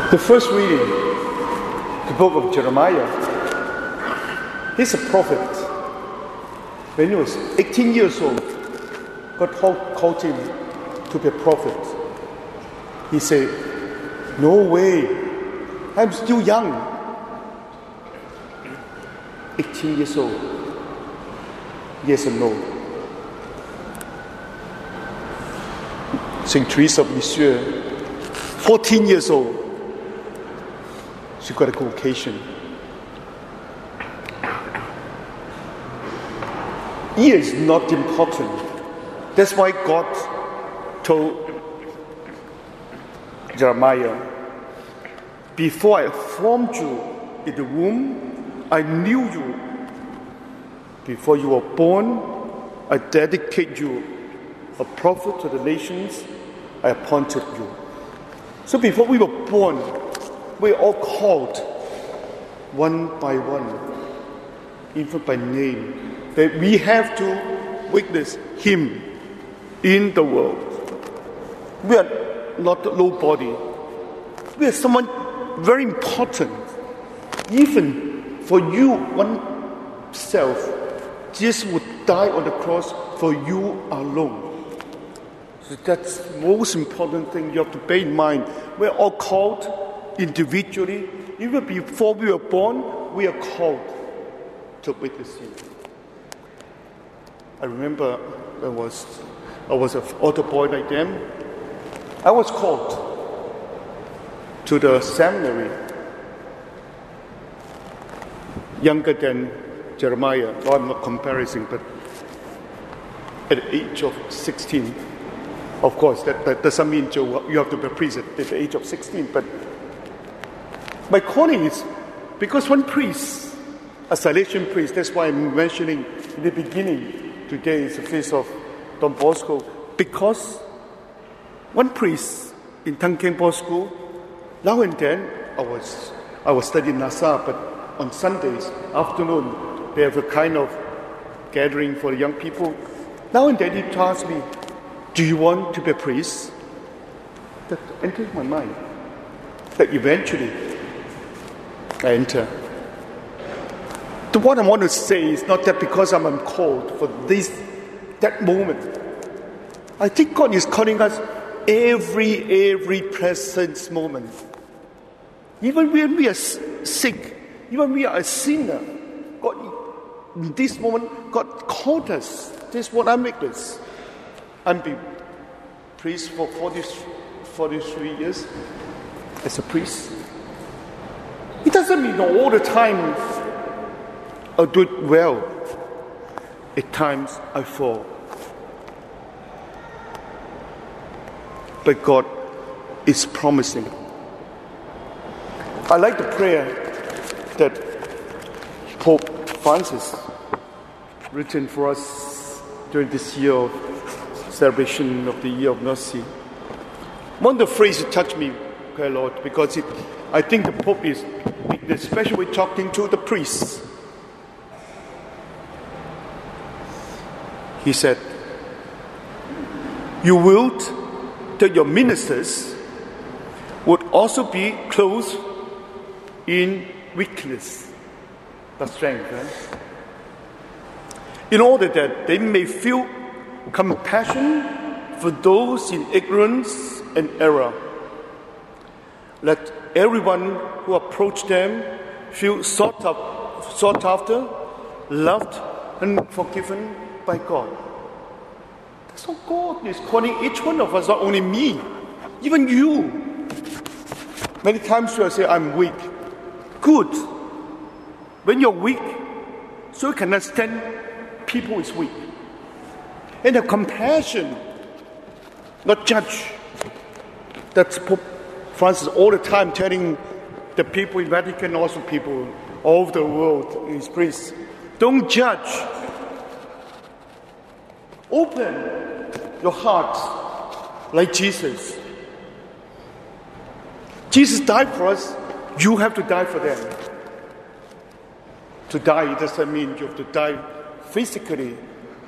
The first reading, the book of Jeremiah. He's a prophet. When he was 18 years old, God called him to be a prophet. He said, "No way, I'm still young." 18 years old. Yes or no? Saint Teresa of Lisieux, 14 years old. She got a vocation. Year is not important. That's why God told Jeremiah, "Before I formed you in the womb, I knew you. Before you were born, I dedicated you a prophet to the nations. I appointed you." So before we were born, we were all called one by one, even by name, that we have to witness Him in the world. We are not a nobody. We are someone very important. Even for you, oneself, Jesus would die on the cross for you alone. So that's the most important thing you have to bear in mind. We're all called individually. Even before we were born, we are called to witness Him. I remember I was an older boy like them. I was called to the seminary, younger than Jeremiah. No, I'm not comparing, but at the age of 16. Of course, that doesn't mean you have to be a priest at the age of 16. But my calling is because one priest, a Salesian priest, that's why I'm mentioning in the beginning, today is the feast of Don Bosco, because one priest in Tung Keng Bo School, now and then I was studying Nassau, but on Sundays afternoon they have a kind of gathering for the young people. Now and then he asks me, "Do you want to be a priest?" That entered my mind. That eventually I enter. What I want to say is not that because I'm called for that moment. I think God is calling us every present moment. Even when we are sick, even when we are a sinner, God, in this moment, God called us. This is what I make this. I'm been priest for 43 years as a priest. It doesn't mean all the time I do it well. At times I fall. But God is promising. I like the prayer that Pope Francis written for us during this year of celebration of the Year of Mercy. One of the phrases touched me quite a lot because I think the Pope is especially talking to the priests. He said, "You willed that your ministers would also be clothed in weakness, but strength, in order that they may feel compassion for those in ignorance and error. Let everyone who approach them feel sought after, loved, and forgiven by God." That's what God is calling each one of us, not only me, even you. Many times you say, "I'm weak." Good. When you're weak, so you can understand people is weak. And have compassion, not judge. That's Pope Francis all the time telling the people in Vatican, also people all over the world, his priests, don't judge. Open your heart like Jesus. Jesus died for us. You have to die for them. To die doesn't mean you have to die physically.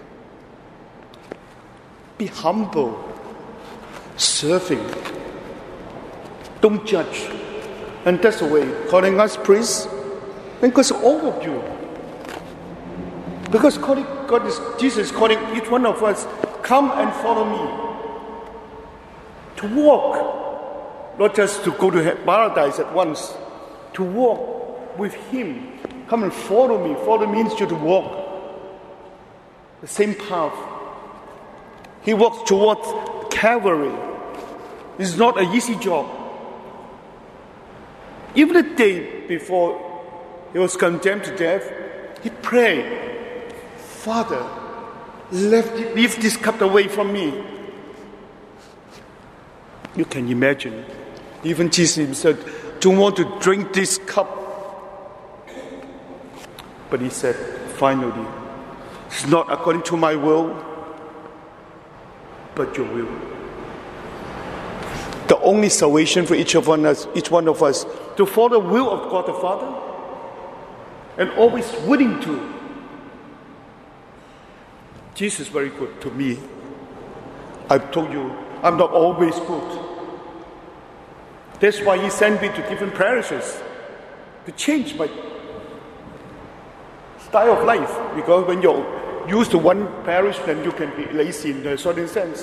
Be humble, serving. Don't judge. And that's the way, calling us priests, and because all of you. Because Jesus is calling each one of us, come and follow me. To walk, not just to go to paradise at once, to walk with Him. Come and follow me. Follow means you to walk the same path. He walks towards Calvary. It's not an easy job. Even the day before he was condemned to death, he prayed, Father, leave this cup away from me. You can imagine, even Jesus himself don't want to drink this cup. But he said, finally, it's not according to my will, but your will. The only salvation for each one of us, to follow the will of God the Father, and always willing to. Jesus is very good to me. I've told you, I'm not always good. That's why He sent me to different parishes to change my style of life. Because when you're used to one parish, then you can be lazy in a certain sense.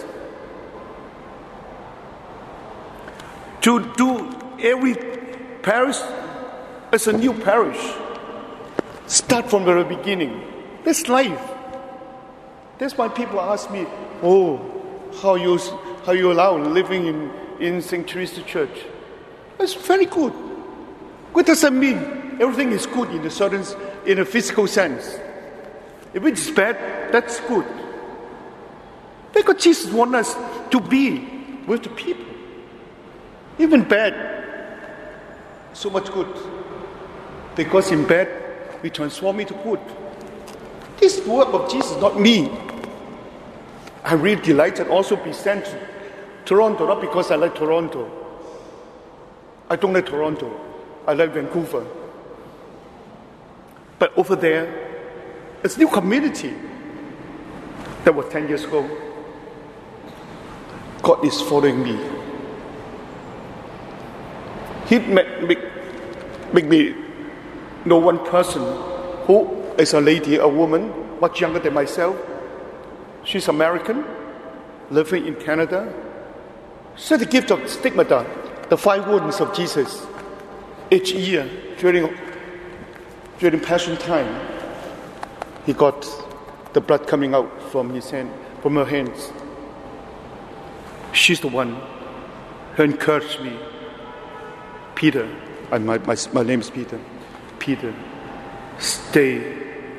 To do every parish as a new parish. Start from the very beginning. That's life. That's why people ask me, how you allow living in St. Teresa Church? It's very good. Good doesn't mean everything is good in a physical sense. If it's bad, that's good. Because Jesus wants us to be with the people. Even bad, so much good. Because in bad, we transform into good. This work of Jesus, not me. I'm really delighted also be sent to Toronto, not because I like Toronto. I don't like Toronto. I like Vancouver. But over there, it's a new community. That was 10 years ago. God is following me. He make me know one person who is a lady, a woman, much younger than myself. She's American, living in Canada. She had the gift of stigmata, the 5 wounds of Jesus. Each year, during Passion time, he got the blood coming out from her hands. She's the one who encouraged me. Peter, and my name is Peter. Peter, stay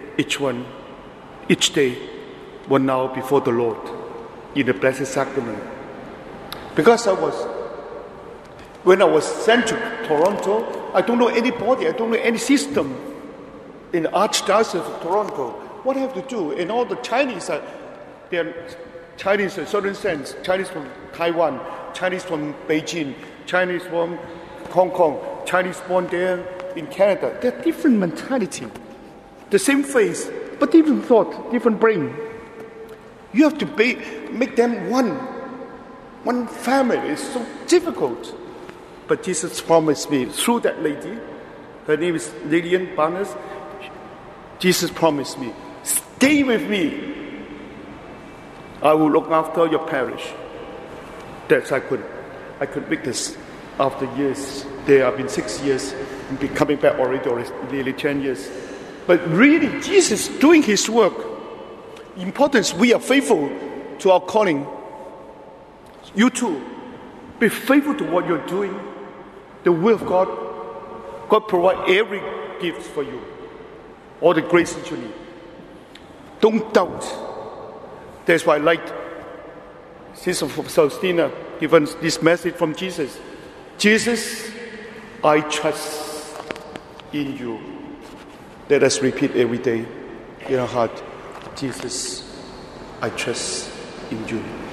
each day, 1 hour before the Lord in the Blessed Sacrament. Because when I was sent to Toronto, I don't know anybody, I don't know any system in the Archdiocese of Toronto. What I have to do? And all the Chinese they're Chinese in a certain sense, Chinese from Taiwan, Chinese from Beijing, Chinese from Hong Kong, Chinese born there in Canada. They're different mentality. The same face, but different thought, different brain. You have to make them one family. It's so difficult. But Jesus promised me through that lady, her name is Lillian Barnes, Jesus promised me, stay with me. I will look after your parish. That's I could make this after years. There have been 6 years and be coming back already nearly 10 years. But really, Jesus doing His work. Importance, we are faithful to our calling. You too, be faithful to what you're doing. The will of God. God provide every gift for you. All the grace that you need. Don't doubt. That's why I like Sister Faustina given this message from Jesus. Jesus, I trust in you. Let us repeat every day in our heart. Jesus, I trust in you.